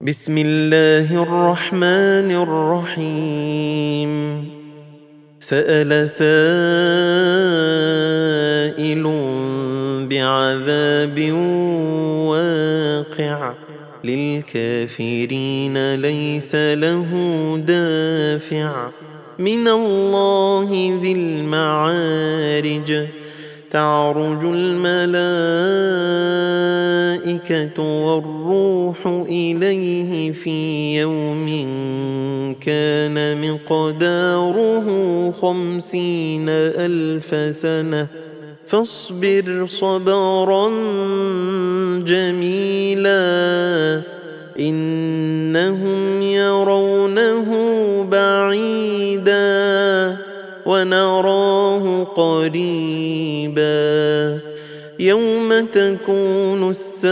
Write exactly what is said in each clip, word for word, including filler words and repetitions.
بسم الله الرحمن الرحيم سأل سائل بعذاب واقع للكافرين ليس له دافع من الله ذي المعارج تعرج الملائكة والروح إليه في يوم كان مقداره خمسين ألف سنة فاصبر صبرا جميلا إنهم يرونه بعيدا ونراه قريبا يوم تكون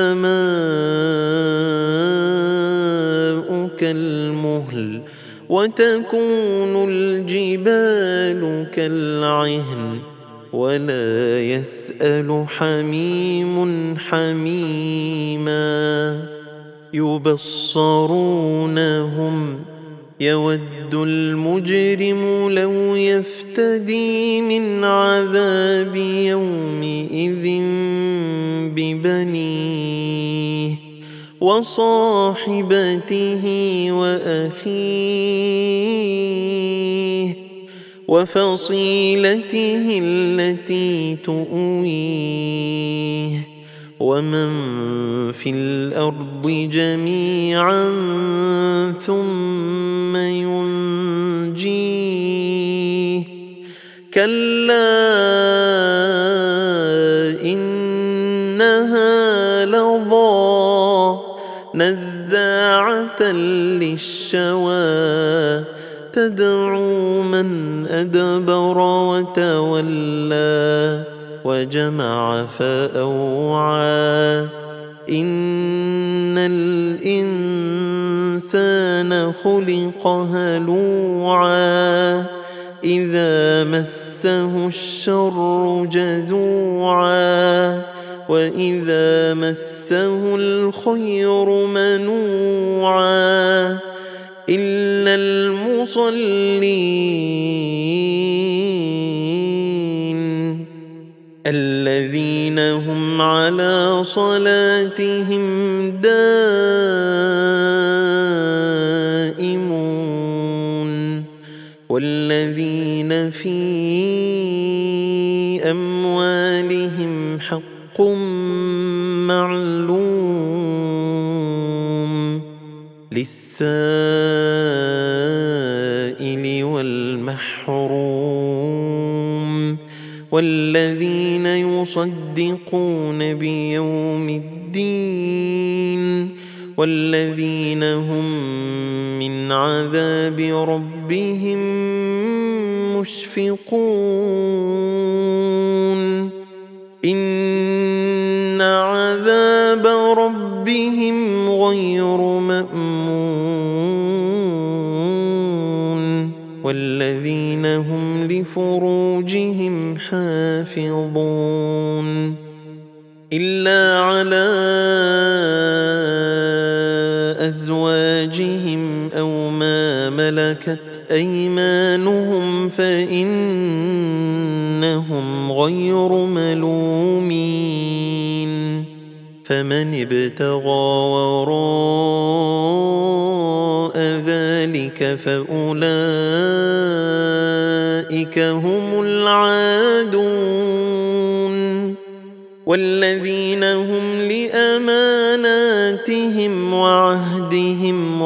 السماء كالمهل وتكون الجبال كالعهن ولا يسأل حميم حميما يبصرونهم يود المجرم لو يفتدي من عذاب يومئذ ببنيه وصاحبته وأخيه وفصيلته التي تؤويه ومن في الأرض جميعا ثم ينجيه كلا إنها لظى نزاعة للشوى تدعو من أدبر وتولى وجمع فأوعى إن الإنسان خلق هلوعا إذا مسه الشر جزوعا وإذا مسه الخير منوعا إلا المصلين الذين هم على صلاتهم دائمون والذين في أموالهم حق معلوم للسائل والمحروم والذين يصدقون بيوم الدين والذين هم من عذاب ربهم مشفقون إن عذاب ربهم غير مأمون والذين هم لفروجهم حافظون إلا على أزواجهم أو ما ملكت أيمانهم فإنهم غير ملومين فمن ابتغى وراء ذلك فأولئك هم العادون والذين هم لأماناتهم وعهدهم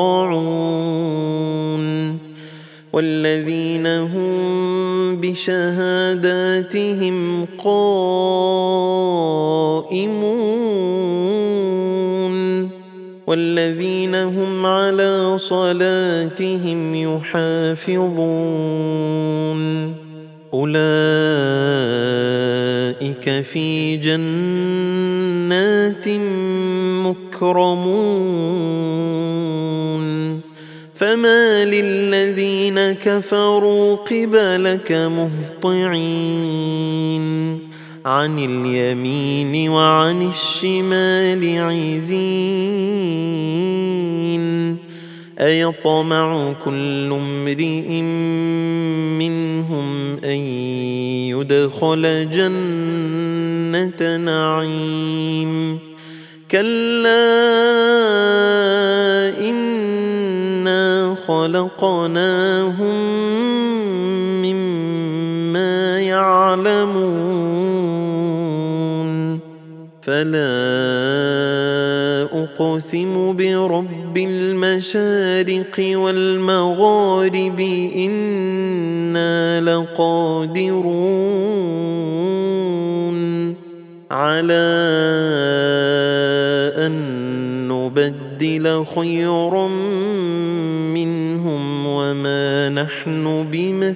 راعون والذين هم بشهاداتهم قائمون والذين هم على صلاتهم يحافظون أولئك في جنات مكرمون فما للذين كفروا قبلك مهطعين عن اليمين وعن الشمال عزين أيطمع كل امرئ منهم أن يدخل جنة نعيم كلا إنا خلقناهم مما يعلمون فلا أقسم برب المشارق والمغارب إنا لقادرون على أن نبدل خيرا منهم وما نحن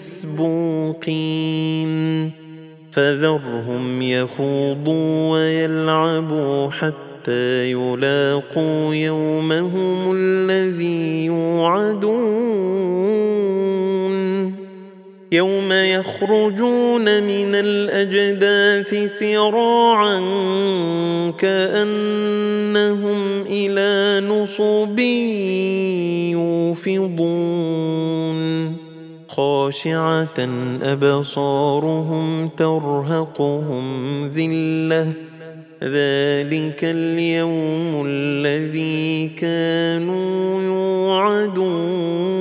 بمسبوقين فذرهم يخوضوا ويلعبوا حتى يلاقوا يومهم الذي يوعدون يوم يخرجون من الأجداث سراعا كأنهم إلى نصب يوفضون خاشعة أبصارهم ترهقهم ذلة ذلك اليوم الذي كانوا يوعدون